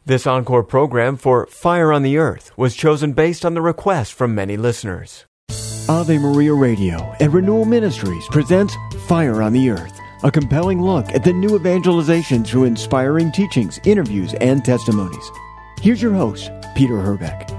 This encore program for Fire on the Earth was chosen based on the request from many listeners. Ave Maria Radio and Renewal Ministries presents Fire on the Earth, a compelling look at the new evangelization through inspiring teachings, interviews, and testimonies. Here's your host, Peter Herbeck.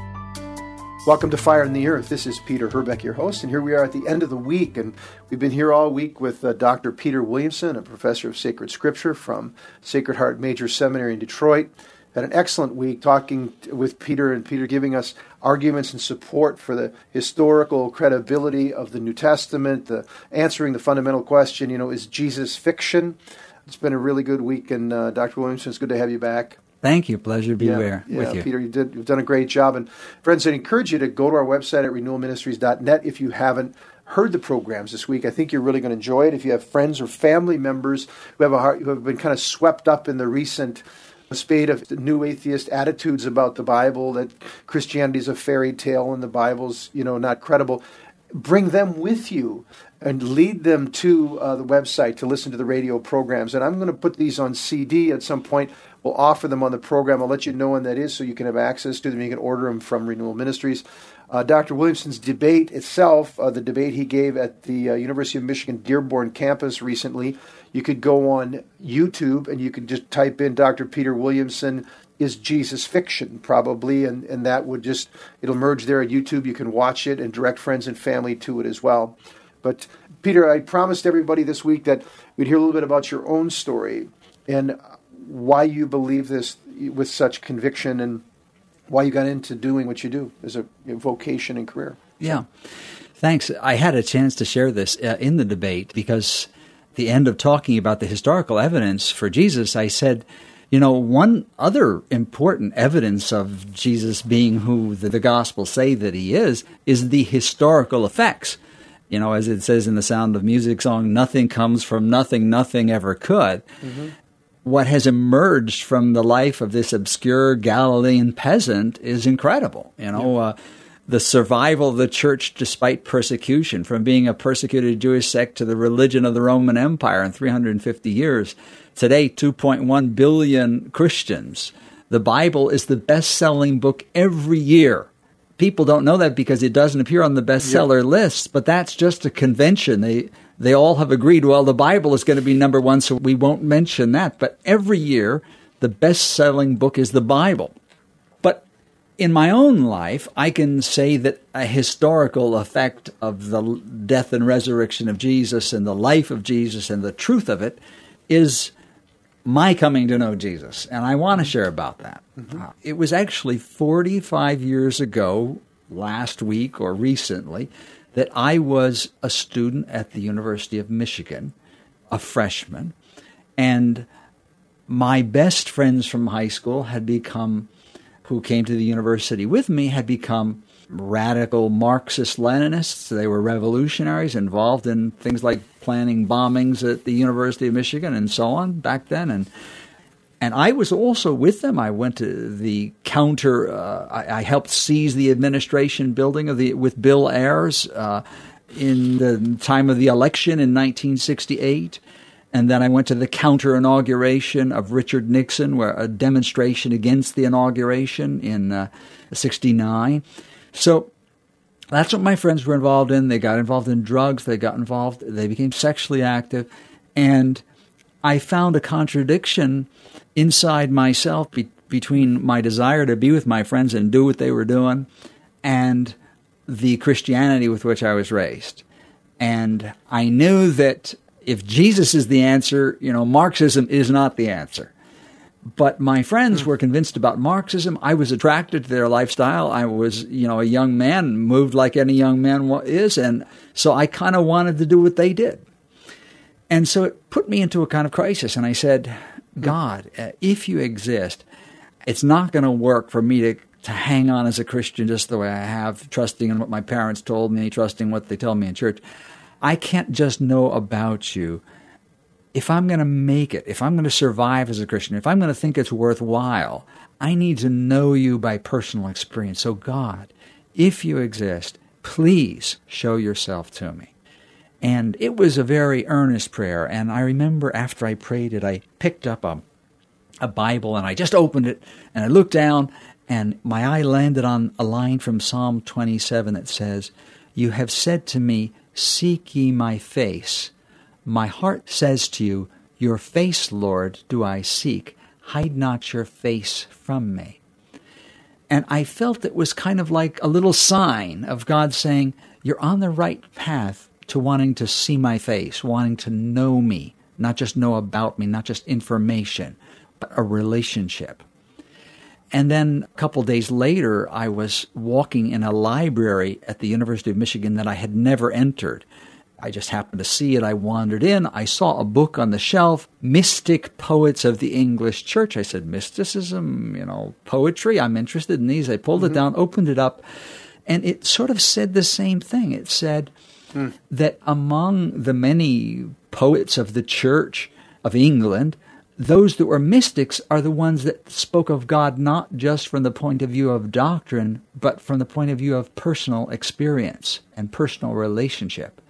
Welcome to Fire on the Earth. This is Peter Herbeck, your host, and here we are at the end of the week, and we've been here all week with Dr. Peter Williamson, a professor of sacred scripture from Sacred Heart Major Seminary in Detroit. Had an excellent week talking with Peter, and Peter giving us arguments and support for the historical credibility of the New Testament, answering the fundamental question, is Jesus fiction? It's been a really good week, and Dr. Williamson, it's good to have you back. Thank you. Pleasure to be here with you. Peter, you've done a great job. And friends, I encourage you to go to our website at renewalministries.net if you haven't heard the programs this week. I think you're really going to enjoy it. If you have friends or family members who have been kind of swept up in the recent spate of new atheist attitudes about the Bible, that Christianity is a fairy tale and the Bible's, not credible, bring them with you and lead them to the website to listen to the radio programs. And I'm going to put these on CD at some point. We'll offer them on the program. I'll let you know when that is so you can have access to them. You can order them from Renewal Ministries. Dr. Williamson's debate itself, the debate he gave at the University of Michigan Dearborn campus recently, you could go on YouTube and you could just type in Dr. Peter Williamson, is Jesus fiction, probably, and that would it'll merge there at YouTube. You can watch it and direct friends and family to it as well. But Peter, I promised everybody this week that we'd hear a little bit about your own story and why you believe this with such conviction and why you got into doing what you do as a vocation and career. Yeah. Thanks. I had a chance to share this in the debate because at the end of talking about the historical evidence for Jesus, I said, one other important evidence of Jesus being who the Gospels say that he is the historical effects. As it says in the Sound of Music song, nothing comes from nothing, nothing ever could. Mm-hmm. What has emerged from the life of this obscure Galilean peasant is incredible. The survival of the church despite persecution, from being a persecuted Jewish sect to the religion of the Roman Empire in 350 years. Today, 2.1 billion Christians. The Bible is the best-selling book every year. People don't know that because it doesn't appear on the bestseller list, but that's just a convention. They all have agreed, well, the Bible is going to be number one, so we won't mention that. But every year, the best-selling book is the Bible. But in my own life, I can say that a historical effect of the death and resurrection of Jesus and the life of Jesus and the truth of it is my coming to know Jesus. And I want to share about that. Mm-hmm. It was actually 45 years ago, last week or recently, that I was a student at the University of Michigan, a freshman, and my best friends from high school who came to the university with me, had become radical Marxist-Leninists. They were revolutionaries involved in things like planning bombings at the University of Michigan and so on back then. And I was also with them. I went to the counter. I helped seize the administration building with Bill Ayers in the time of the election in 1968. And then I went to the counter inauguration of Richard Nixon, where a demonstration against the inauguration in 69. So that's what my friends were involved in. They got involved in drugs. They became sexually active. And I found a contradiction inside myself between my desire to be with my friends and do what they were doing and the Christianity with which I was raised. And I knew that if Jesus is the answer, Marxism is not the answer. But my friends were convinced about Marxism. I was attracted to their lifestyle. I was, a young man, moved like any young man is, and so I kind of wanted to do what they did. And so it put me into a kind of crisis, and I said, God, if you exist, it's not going to work for me to hang on as a Christian just the way I have, trusting in what my parents told me, trusting what they tell me in church. I can't just know about you. If I'm going to make it, if I'm going to survive as a Christian, if I'm going to think it's worthwhile, I need to know you by personal experience. So God, if you exist, please show yourself to me. And it was a very earnest prayer. And I remember after I prayed it, I picked up a a Bible, and I just opened it, and I looked down, and my eye landed on a line from Psalm 27 that says, "You have said to me, seek ye my face. My heart says to you, your face, Lord, do I seek. Hide not your face from me." And I felt it was kind of like a little sign of God saying, you're on the right path to wanting to see my face, wanting to know me, not just know about me, not just information, but a relationship. And then a couple days later, I was walking in a library at the University of Michigan that I had never entered. I just happened to see it. I wandered in. I saw a book on the shelf, Mystic Poets of the English Church. I said, mysticism, poetry, I'm interested in these. I pulled it down, opened it up, and it sort of said the same thing. It said that among the many poets of the Church of England, those that were mystics are the ones that spoke of God not just from the point of view of doctrine, but from the point of view of personal experience and personal relationship.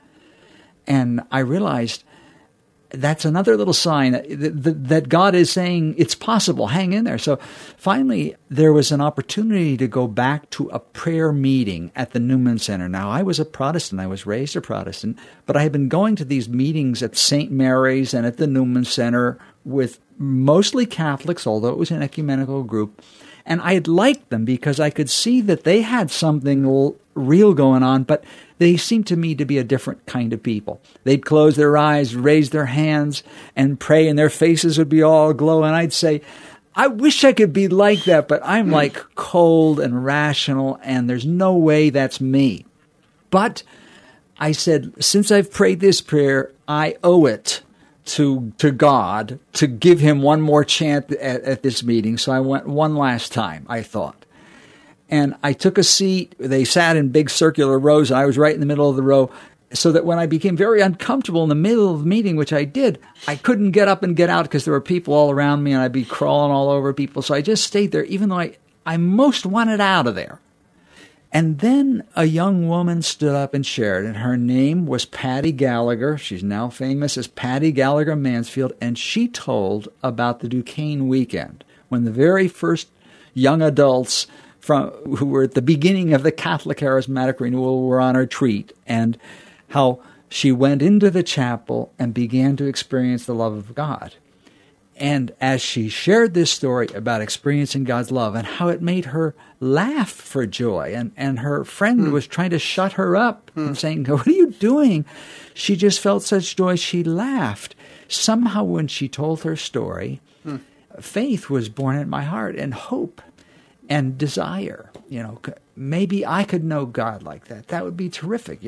And I realized that's another little sign that God is saying it's possible. Hang in there. So finally, there was an opportunity to go back to a prayer meeting at the Newman Center. Now, I was a Protestant. I was raised a Protestant. But I had been going to these meetings at St. Mary's and at the Newman Center with mostly Catholics, although it was an ecumenical group. And I had liked them because I could see that they had something real going on, but they seemed to me to be a different kind of people. They'd close their eyes, raise their hands, and pray, and their faces would be all aglow. And I'd say, I wish I could be like that, but I'm like cold and rational, and there's no way that's me. But I said, since I've prayed this prayer, I owe it to God to give him one more chance at this meeting. So I went one last time, I thought. And I took a seat. They sat in big circular rows, and I was right in the middle of the row, so that when I became very uncomfortable in the middle of the meeting, which I did, I couldn't get up and get out because there were people all around me, and I'd be crawling all over people. So I just stayed there, even though I most wanted out of there. And then a young woman stood up and shared, and her name was Patty Gallagher. She's now famous as Patty Gallagher Mansfield, and she told about the Duquesne weekend, when the very first young adults who were at the beginning of the Catholic Charismatic Renewal were on retreat, and how she went into the chapel and began to experience the love of God. And as she shared this story about experiencing God's love and how it made her laugh for joy, and her friend was trying to shut her up and saying, what are you doing? She just felt such joy, she laughed. Somehow when she told her story, faith was born in my heart, and hope and desire. Maybe I could know God like that. That would be terrific,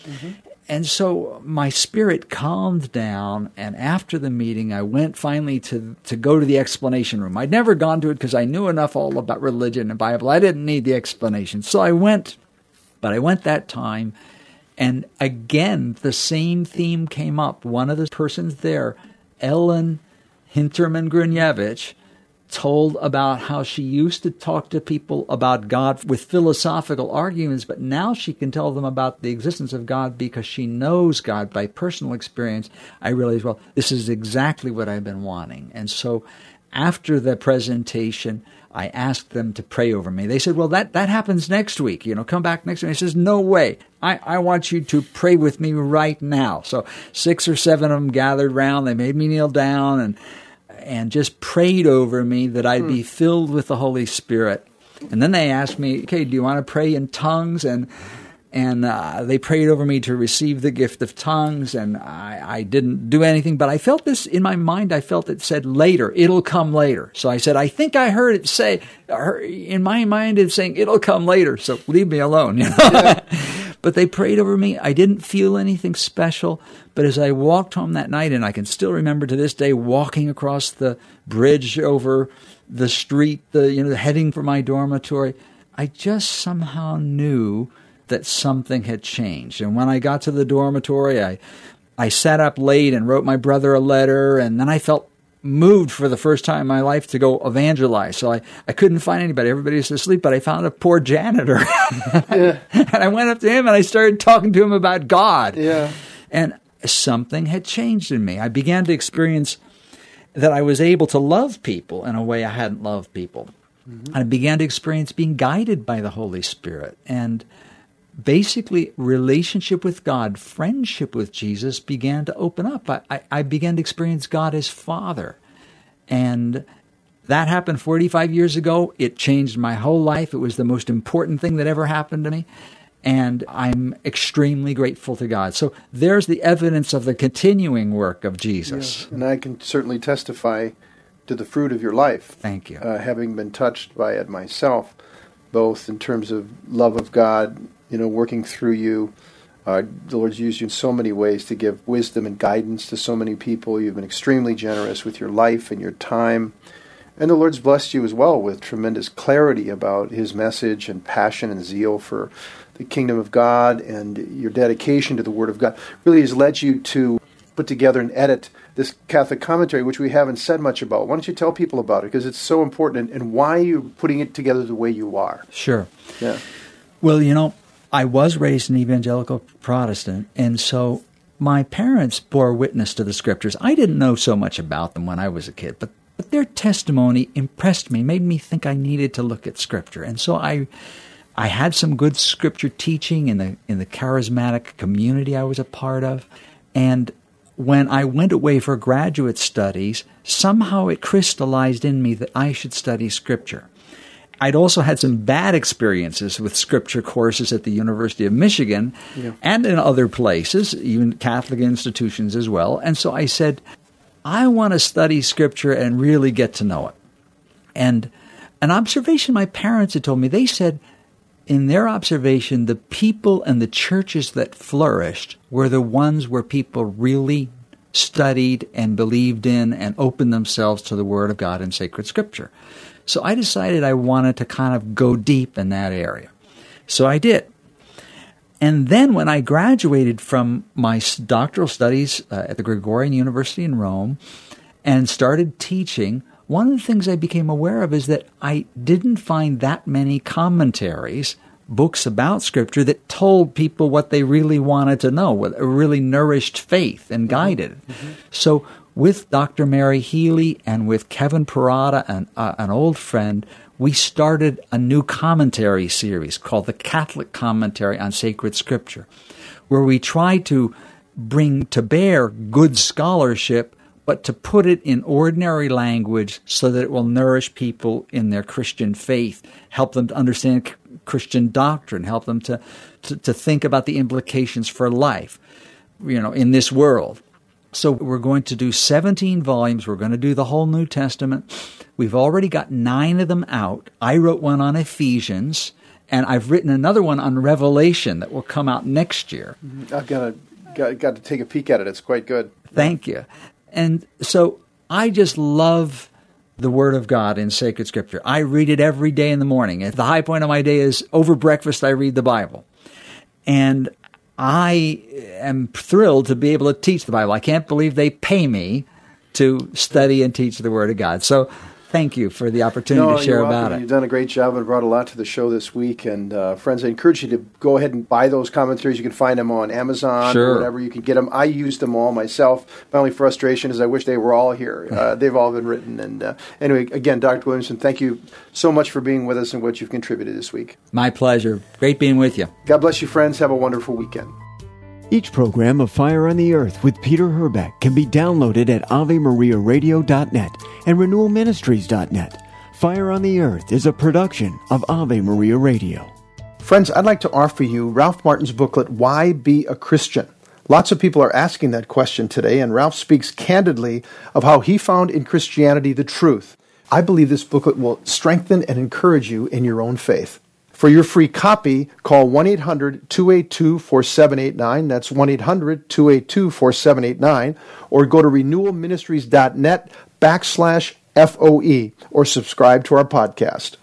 And so my spirit calmed down, and after the meeting, I went finally to go to the explanation room. I'd never gone to it because I knew enough all about religion and Bible. I didn't need the explanation. So I went, but I went that time, and again, the same theme came up. One of the persons there, Ellen Hinterman-Grunewicz, told about how she used to talk to people about God with philosophical arguments, but now she can tell them about the existence of God because she knows God by personal experience. I realized, well, this is exactly what I've been wanting. And so after the presentation, I asked them to pray over me. They said, well, that happens next week. Come back next week. I says, no way. I want you to pray with me right now. So 6 or 7 of them gathered round. They made me kneel down and just prayed over me that I'd be filled with the Holy Spirit. And then they asked me, okay, do you want to pray in tongues? And they prayed over me to receive the gift of tongues, and I didn't do anything, but I felt this in my mind. I felt it said later, it'll come later. So I said, I think I heard it say, in my mind it's saying, it'll come later, so leave me alone. Yeah. But they prayed over me. I didn't feel anything special. But as I walked home that night, and I can still remember to this day walking across the bridge over the street, heading for my dormitory, I just somehow knew that something had changed. And when I got to the dormitory, I sat up late and wrote my brother a letter, and then I felt moved for the first time in my life to go evangelize. So I couldn't find anybody. Everybody was asleep, but I found a poor janitor. Yeah. And I went up to him and I started talking to him about God. Yeah. And something had changed in me. I began to experience that I was able to love people in a way I hadn't loved people. Mm-hmm. I began to experience being guided by the Holy Spirit. And basically, relationship with God, friendship with Jesus began to open up. I began to experience God as Father. And that happened 45 years ago. It changed my whole life. It was the most important thing that ever happened to me. And I'm extremely grateful to God. So there's the evidence of the continuing work of Jesus. Yes. And I can certainly testify to the fruit of your life. Thank you. Having been touched by it myself, both in terms of love of God, working through you. The Lord's used you in so many ways to give wisdom and guidance to so many people. You've been extremely generous with your life and your time. And the Lord's blessed you as well with tremendous clarity about His message and passion and zeal for the kingdom of God, and your dedication to the Word of God really has led you to put together and edit this Catholic commentary, which we haven't said much about. Why don't you tell people about it? Because it's so important, and why you're putting it together the way you are. Sure. Yeah. Well, I was raised an evangelical Protestant, and so my parents bore witness to the Scriptures. I didn't know so much about them when I was a kid, but their testimony impressed me, made me think I needed to look at Scripture. And so I had some good Scripture teaching in the charismatic community I was a part of. And when I went away for graduate studies, somehow it crystallized in me that I should study Scripture. I'd also had some bad experiences with Scripture courses at the University of Michigan and in other places, even Catholic institutions as well. And so I said, I want to study Scripture and really get to know it. And an observation my parents had told me, they said, in their observation, the people and the churches that flourished were the ones where people really studied and believed in and opened themselves to the Word of God and sacred Scripture. So I decided I wanted to kind of go deep in that area. So I did. And then when I graduated from my doctoral studies at the Gregorian University in Rome and started teaching, one of the things I became aware of is that I didn't find that many commentaries, books about Scripture, that told people what they really wanted to know, what really nourished faith and guided. Mm-hmm. So with Dr. Mary Healy and with Kevin Parada, an old friend, we started a new commentary series called the Catholic Commentary on Sacred Scripture, where we try to bring to bear good scholarship, but to put it in ordinary language so that it will nourish people in their Christian faith, help them to understand Christian doctrine, help them to think about the implications for life, in this world. So we're going to do 17 volumes. We're going to do the whole New Testament. We've already got 9 of them out. I wrote one on Ephesians, and I've written another one on Revelation that will come out next year. I've got to take a peek at it. It's quite good. Thank you. And so I just love the Word of God in sacred Scripture. I read it every day in the morning. The high point of my day is over breakfast, I read the Bible. And I am thrilled to be able to teach the Bible. I can't believe they pay me to study and teach the Word of God. So thank you for the opportunity to share about it. You've done a great job and brought a lot to the show this week. And friends, I encourage you to go ahead and buy those commentaries. You can find them on Amazon or whatever. You can get them. I used them all myself. My only frustration is I wish they were all here. They've all been written. And anyway, again, Dr. Williamson, thank you so much for being with us and what you've contributed this week. My pleasure. Great being with you. God bless you, friends. Have a wonderful weekend. Each program of Fire on the Earth with Peter Herbeck can be downloaded at AveMariaRadio.net and RenewalMinistries.net. Fire on the Earth is a production of Ave Maria Radio. Friends, I'd like to offer you Ralph Martin's booklet, Why Be a Christian? Lots of people are asking that question today, and Ralph speaks candidly of how he found in Christianity the truth. I believe this booklet will strengthen and encourage you in your own faith. For your free copy, call 1-800-282-4789. That's 1-800-282-4789. Or go to renewalministries.net/FOE or subscribe to our podcast.